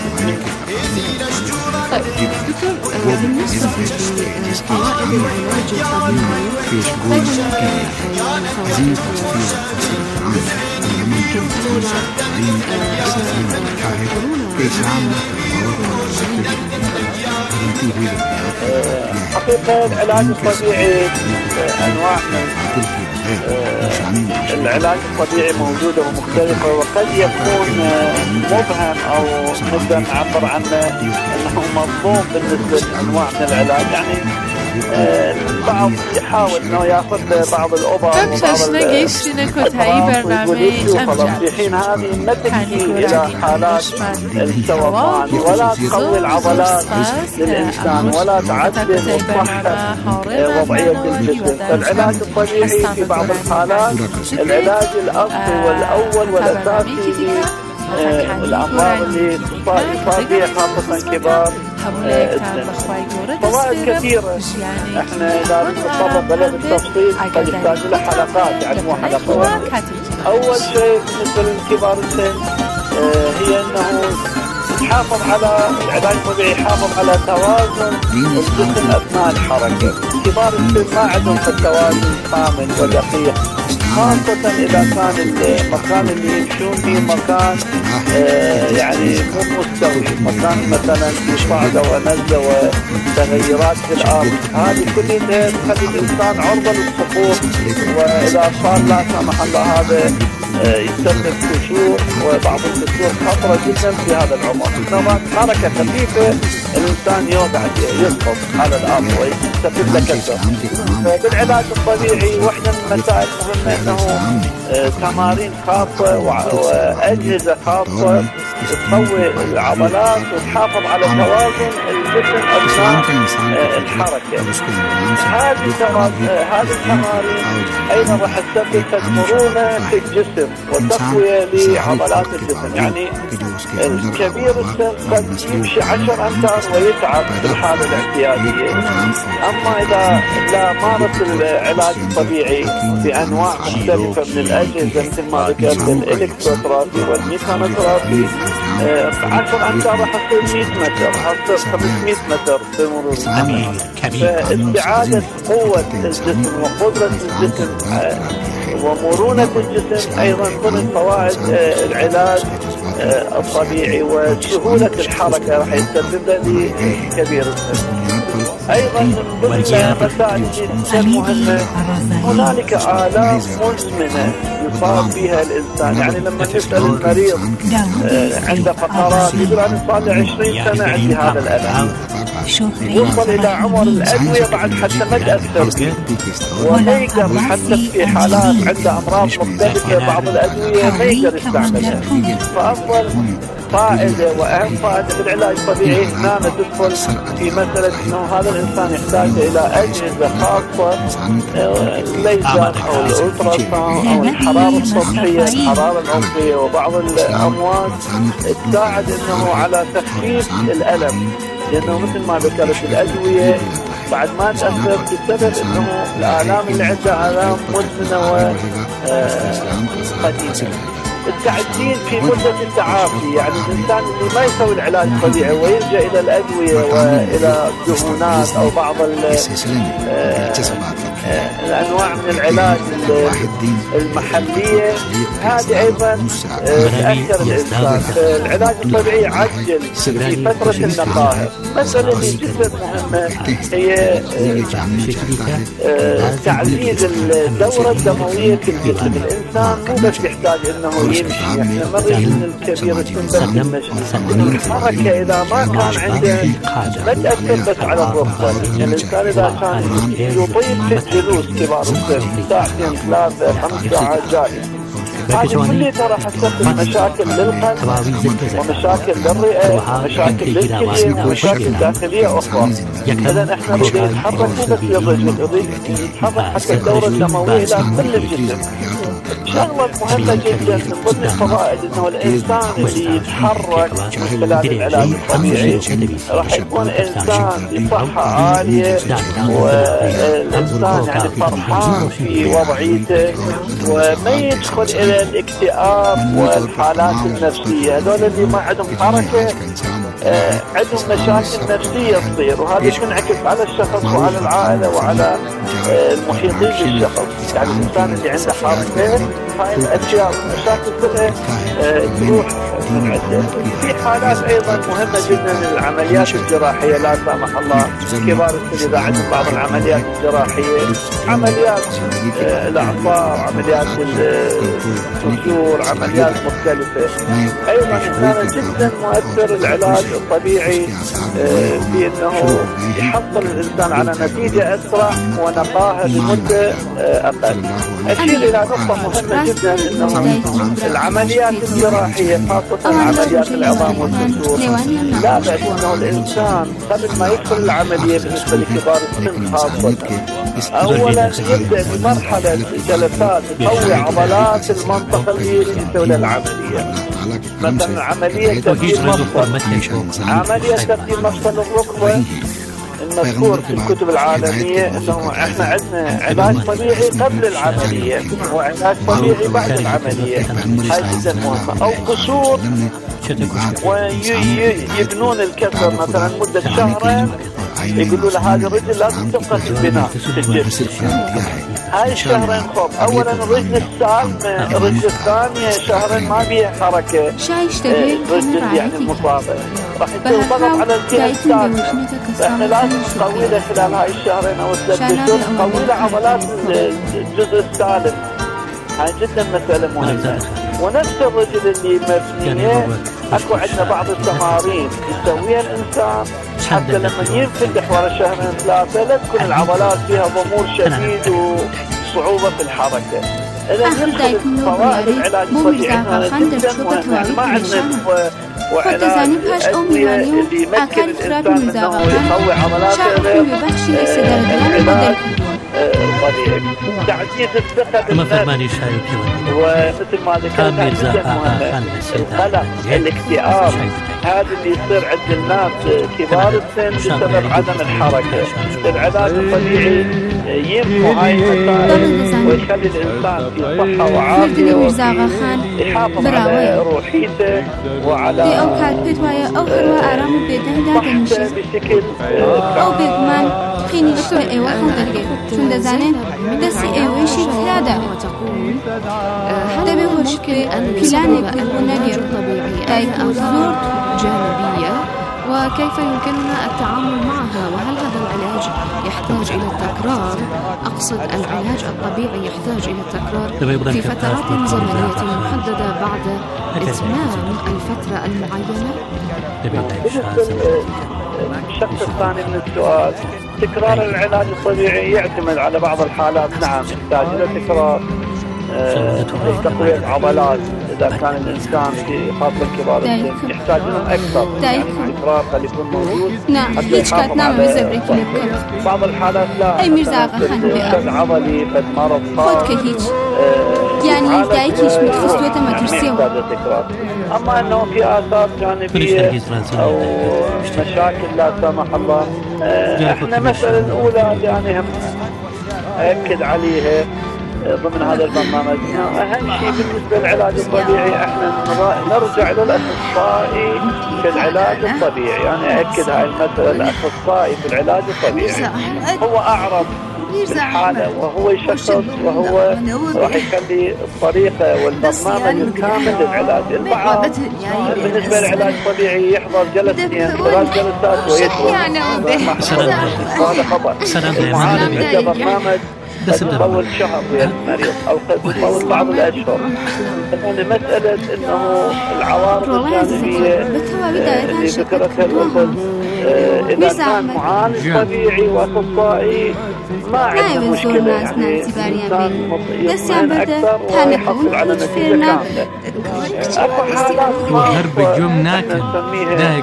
طيب دكتور، بالنسبة لفوائد العلاج الطبيعي هل هناك حقيقة العلاج الطبيعي أنواع العلاج الطبيعي موجودة ومختلفة، وقد يكون مبهم أو نقدر نعبر عنه أنه مظلوم بالنسبة لأنواع من العلاج. يعني البعض يحاول أنه يأخذ بعض الأوبر في حين هذه ما تحكي إلى حالات السرطان ولا تقوي العضلات للإنسان ولا تعدل الصحة وضعية الجسم. فالعلاج الطبيعي في بعض الحالات العلاج الأصلي والأول والأساسي الأمراض اللي يصاب بها خاصة كبار فوائد كثيرة. احنا لازم نتطرق لها بالتفصيل، قد يحتاج لها حلقات، يعني مو حلقة. أول شيء بالنسبة لكبار السن هي أنه يحافظ على العلاج الطبيعي، يحافظ على توازن الجسم أثناء الحركة. كبار السن ما عندهم التوازن كامل ودقيق، خاصة إذا كان المكان اللي يمشون فيه مكان يعني مو مستوي، مكان مثلا في صعدة ونزلة وتغيرات في الأرض، هذه كلها تخلي الإنسان عرضة للسقوط، وإذا صار لا سمح الله هذا يسبب كسور، وبعض الكسور خطرة جدا في هذا العمر. إنما حركة خفيفة الإنسان يوقع يسقط على الأرض ويسبب له كسر. فبالعلاج الطبيعي واحدة من المسائل مهمة أنه تمارين خاصة وأجهزة خاصة تقوي العضلات وتحافظ على توازن الجسم أثناء الحركة. هذه التمارين أيضا راح تسبب مرونة في الجسم وتقوية لعضلات الجسم. يعني الكبير السن قد يمشي 10 أمتار ويتعب في الحالة الاعتيادية. أما إذا لا مارس العلاج الطبيعي بأنواع مختلفة من الأجهزة مثل ما ذكرت الإلكتروثيرابي والميكانوثيرابي، 10 أمتار راح تصير 100 متر، راح تصير 500 متر بمرور الزمن. فاستعادة قوة الجسم وقدرة الجسم ومرونة الجسم أيضا ضمن فوائد العلاج الطبيعي، وسهولة الحركة راح يسبب لكبير السن. أيضا من ضمن المسائل جدا مهمة هنالك آلام مزمنة يصاب بها الإنسان. يعني لما نسأل المريض عنده فقرات يقول أنا صار لي 20 سنة عندي هذا الألم، يوصل إلى عمر الأدوية بعد حتى ما تأثر، وما يقدر حتى في حالات عنده أمراض مختلفة بعض الأدوية ما يقدر يستعملها. فأفضل فائدة وأهم فائدة بالعلاج الطبيعي هنا تدخل في مسألة أنه هذا الإنسان يحتاج إلى أجهزة خاصة، الليزر أو الألتراساوند أو الحرارة السطحية، الحرارة العنصرية، وبعض الأمواج تساعد أنه على تخفيف الألم، لأنه مثل ما ذكرت الأدوية بعد ما تأثر بسبب أنه الآلام اللي عندها آلام مزمنة وقديمة. التعديل في مدة التعافي، يعني الإنسان اللي ما يسوي العلاج الطبيعي ويلجأ إلى الأدوية وإلى الدهونات أو بعض الأنواع من العلاج المحلية هذه أيضا تأثر الإنسان. العلاج الطبيعي يعجل في فترة النقاهة. مسألة اللي جدا مهمة هي تعزيز الدورة الدموية في الجسم. الإنسان مو بس يحتاج إنه يمشي، إحنا مريض من الكبير السن الحركة إذا ما كان عنده ما تأثر بس على الركبة. الإنسان إذا كان يطيب في الجلوس كبار السن ساعتين 3 5 ساعات جائز، هذه كلها ترى حتسبب مشاكل للقلب ومشاكل للرئة ومشاكل للكلية ومشاكل داخلية أخرى. إذا إحنا نريد نتحرك مو بس للرجل، نريد نتحرك حتى الدورة الدموية إلى كل الجسم. شغلة مهمة جدا من ضمن الفوائد انه الانسان اللي يتحرك من خلال العلاج الطبيعي راح يكون انسان بصحة عالية، والانسان يعني فرحان في وضعيته وما يدخل الى الاكتئاب والحالات النفسية. هذول اللي ما عندهم حركة عندهم مشاكل نفسية تصير، وهذا تنعكس على الشخص وعلى العائلة وعلى المحيطين بالشخص. يعني الإنسان اللي عنده حركة هاي الأشياء والمشاكل كلها تروح من عنده. في حالات أيضا مهمة جدا العمليات الجراحية، لا سامح الله كبار السن إذا عندهم بعض العمليات الجراحية، عمليات الأعصاب، عمليات الكسور، عمليات مختلفة. أيضا كان جدا مؤثر العلاج الطبيعي في أنه يحصل الإنسان على نتيجة أسرع ونقاهة لمدة أقل. أشير إلى نقطة مهمة جدا أنه العمليات الجراحية خاصة عمليات العظام والكسور لا بأس أنه الإنسان قبل ما يدخل العملية بالنسبة لكبار السن خاصة أولا يبدأ بمرحلة جلسات تقوي عضلات المنطقة اللي يسوي لها العملية. مثلا عملية تبديل مفصل، عملية تبديل مفصل الركبة المذكور في الكتب العالمية انه احنا عندنا علاج طبيعي قبل العملية وعلاج طبيعي بعد العملية. هاي جدا مهمة. او كسور ويبنون الكسر مثلا مدة شهرين، يقولوا له هذه الرجل لازم تبقى في البناء في الجسم. هاي الشهرين خب اولا الرجل السالمة، الرجل الثانية شهرين ما بيها حركة، الرجل يعني المصابة راح يصير ضغط على الجهة السالمة. فاحنا لازم نقوي له خلال هاي الشهرين او ال3 اشهر نقوي له عضلات الجزء السالم. هاي جدا مسألة مهمة. ونفس الرجل اللي مبنية اكو عندنا بعض التمارين يسويها الانسان حتى لما ينفتح ورا 2-3 لا تكون العضلات فيها ضمور شديد وصعوبة في الحركة. إذا ندخل فوائد العلاج الطبيعي جدا مهمة. ما عندنا وعلاج أدوية اللي يمكن الإنسان أنه يقوي عضلاته غير العلاج الطبيعي. تعزيز الثقة بالنفس ومثل ما ذكرت جدا مهمة. القلق، الاكتئاب، هذا اللي يصير عند الناس كبار السن بسبب عدم الحركة. العلاج الطبيعي ينفع هاي المسائل ويخلي الإنسان في صحة وعافية ويحافظ على روحيته وعلى صحته بشكل أو بيضمن خيني شوي أيوة خندقة شون دزانين دسي أيوة شيء كذا هذا مشكلة كلانك النجر طبيعي أو زور جانبية وكيف يمكننا التعامل معها؟ وهل هذا العلاج يحتاج إلى التكرار؟ أقصد العلاج الطبيعي يحتاج إلى التكرار في فترات زمنية محددة بعد إتمام الفترة المعينة؟ الشق الثاني من السؤال، تكرار العلاج الطبيعي يعتمد على بعض الحالات. نعم يحتاج إلى تكرار تقوية عضلات. إذا كان الإنسان في خاصة كبار السن يحتاج لهم أكثر تكرار قد يكون موجود. نعم هيك كانت نعمل بزبرك بعض الحالات لا. أي مرزاقة فد عضلي فد مرض خود كهيك يعني دايكيش متخصوة ما ترسيه. أما أنه في آثار جانبية أو مشاكل لا سمح الله، احنا مسألة الأولى يعني هم أكد عليها ضمن هذا البرنامج. أهم شيء بالنسبة للعلاج الطبيعي احنا نرجع للأخصائي في العلاج الطبيعي. يعني أكد هاي المسألة، الأخصائي في العلاج الطبيعي هو أعرف الحالة وهو يشخص وهو راح يخلي الطريقة والبرنامج الكامل للعلاج. البعض بالنسبة للعلاج الطبيعي يحضر جلستين 3 جلسات ويتوقف، هذا خطأ. المعالج عنده برنامج تطول شهر ويا المريض أو تطول بعض الأشهر. يعني مسألة إنه العوارض الجانبية اللي ذكرتها الأخت إذا كان معالج طبيعي وأخصائي ما عنده مشكلة، يعني الإنسان يطمئن أكثر ويحصل على نتيجة كاملة. أكو حالات خاصة نسميها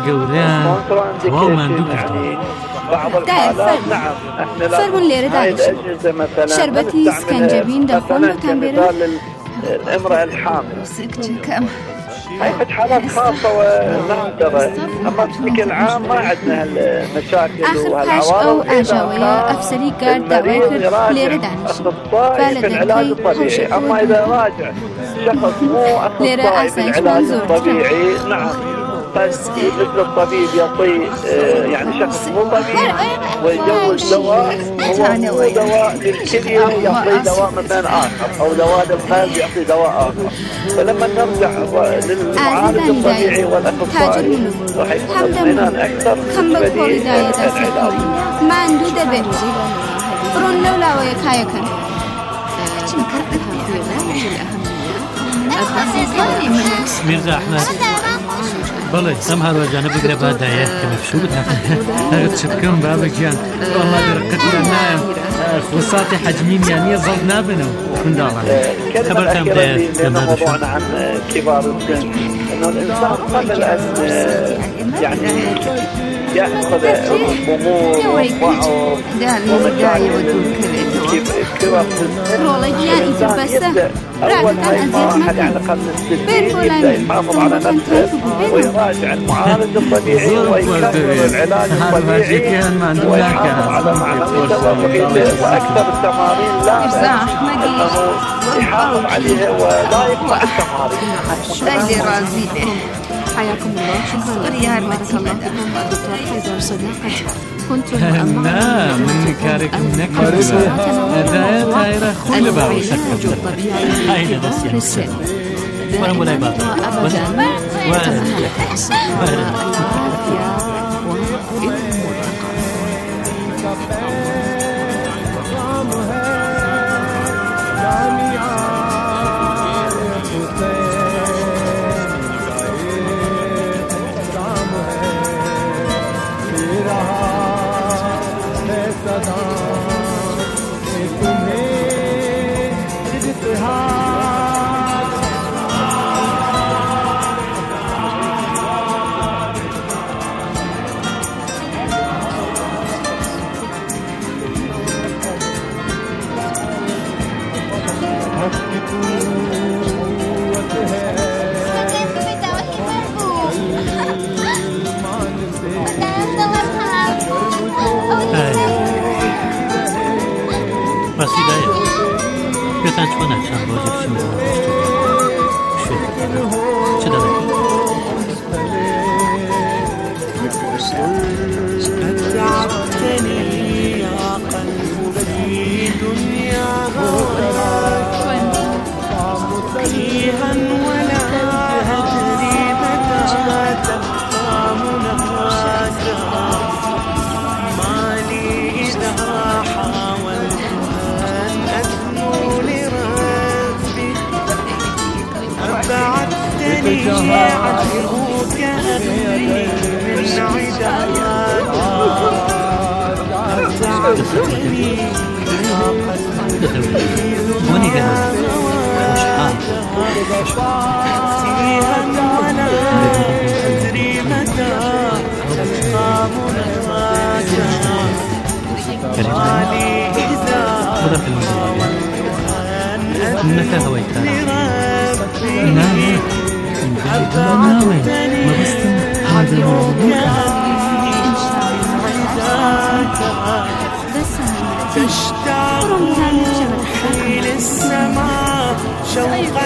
يعني بعض الحالات نعم احنا هاي الأجهزة مثلا شربتي اسكنجبين دخون مثال الامرأة الحامل هاي حالات خاصة ونادرة، أما بشكل عام ما عندنا هالمشاكل وهالعوارض. أجاوية أفسري قال دعوة أخصائي في العلاج الطبيعي، أما إذا راجع شخص مو أخصائي في العلاج الطبيعي نعم مثل الطبيب يعطي يعني شخص مو طبيب ويجوز دواء هو دواء للكلية يعطي دواء مثلا آخر، أو دواء للقلب يعطي دواء آخر. فلما نرجع للمعالج الطبيعي والأخصائي راح يكون اطمئنان أكثر بالنسبة للعلاج. ما عنده دبل فرون لولا ويكايكن ميرزا أحمد بله سم هذا جانب قريب هذا يحكم شو بتها تشكرون بابك جان والله برقتي النايم وصاتي حجمين يعني ظل نابنا من دارنا خبرتهم لأنه موضوعنا عن كبار السن إنه الإنسان قبل أن يعني يأخذ أمور وضعه كبار السن أول مرحلة على الأقل يبدأ يحافظ على نفسه ويراجع المعالج الطبيعي ويكرر العلاج الطبيعي ويحافظ على معنويته وأكثر التمارين لا أنه يحافظ عليها ولا يقطع التمارين. حياكم الله، شكرا يا بارك الله فيكم دكتور حيدر صديقتي. كنت نعم من كاركم نكبة هذا تايرة خل باو شكل هاي بس يعني ولا ولا باب إنك هويت نعم ما بستم هذا الموضوع تشتاق للسماء شوق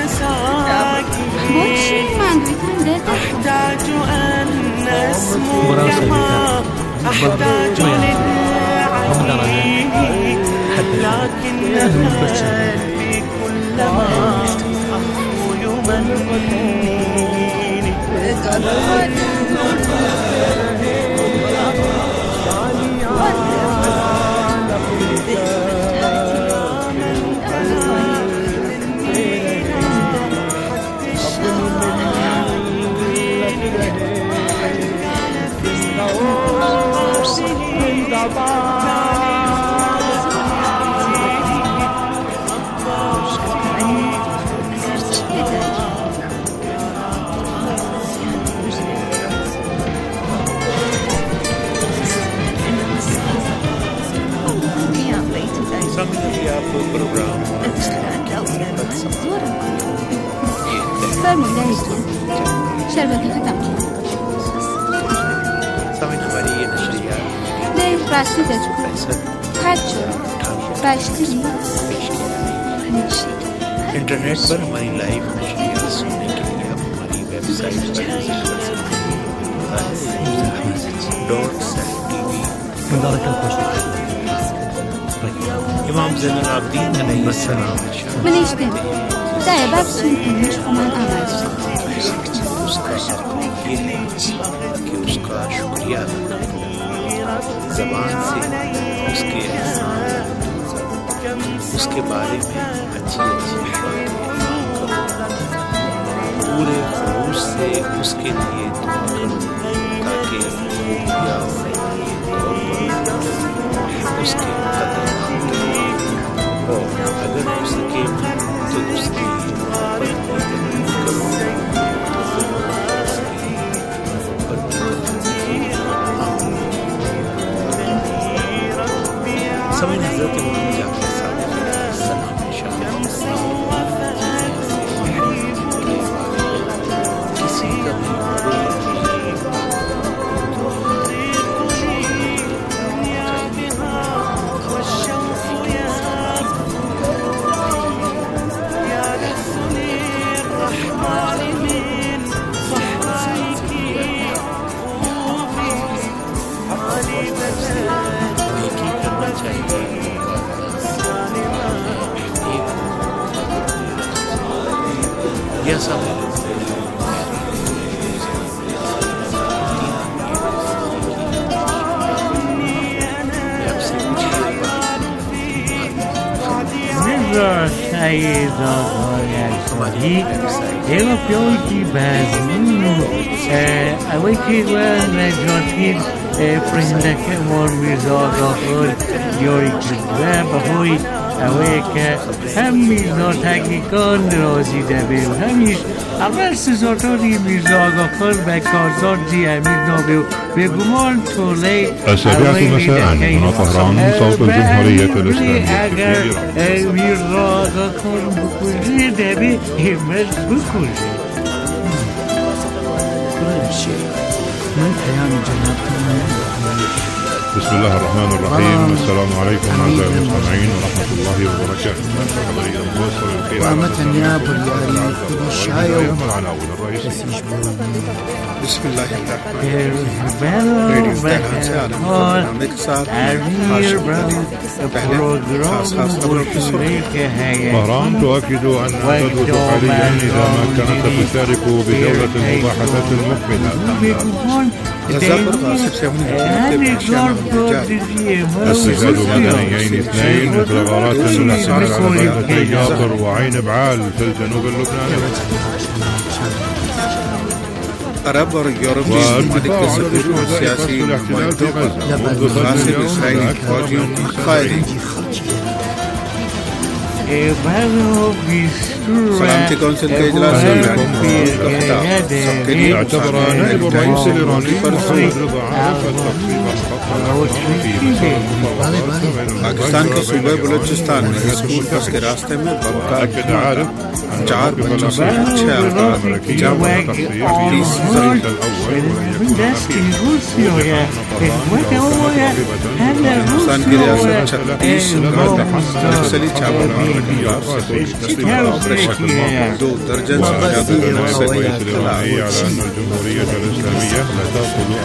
المساكين أحتاج أن أسمو كما أحتاج للعين لكنها في كلما يمنيني شربة ختم سامعين خبرية نشريات ليه راسيدة هاتشو باشتري इंटरनेट पर हमारी लाइव नशरियात सुनने के लिए आप हमारी वेबसाइट पर विजिट कर सकते हैं इमाम ज़ैनुल आबिदीन अलैहिस्सलाम मनीष दिन दाया बाप सुनते हैं उमन आवाज उसका ये है कि उसका शुक्रिया अदा करना ज़बान से उसके उसके बारे में अच्छी बातें पूरे खलूस से उसके लिए दुआ करो ताकि या उसके कदर और अगर हो सके तो उसकी समय नजर के मुझे जाकर सलाम किसी का यह सब europeu de Brasil, a Wikipedia Joaquim Presidente Mormizador, Yorick Bahoy, Awake, Hami Zotagikan, Rosi Devil, Hamish, Abbas Zotori Mizagakar, Bakazorji, Aminobu, Beguman Tole, السابعة مساء هنا طهران صوت الجمهورية الإسلامية Mizagakar, Bukuli, Debi, Himmel, Bukuli. بسم الله الرحمن الرحيم. السلام عليكم أعزائي المستمعين ورحمة الله وبركاته. خبرية موصل الخير ومتنيا بريالي كل الشايو العناوين الرئيسية. بسم الله الرحمن الرحيم. Radio Tehran से आलम नामे के साथ طهران تؤكد أنها تدرس حاليا إذا ما كانت تشارك بجولة المباحثات المقبلة. استشهاد مدنيين اثنين في غارات تحصل على قيادتي ياطر وعين بعال في الجنوب اللبناني. अरब और यूरोपीय ममालिक के सदस्यों और सियासी नुमाइंदों पर मुनासिब इसराइली फौजियों की फायरिंग। सलामती कौंसिल के इजलास में सबके लिए اعتبر نائب الرئيس الإيراني محمد رضا عارف التخفيض पाकिस्तान के सूबे बलूचिस्तान में स्कूल बस के रास्ते में बम का 4 बच्चों से 6 अफराद पाकिस्तान की रियासत 36 नक्सली छापा ऑपरेशन 2 दर्जन से ज्यादा على أن الجمهورية الإسلامية لا تأخذ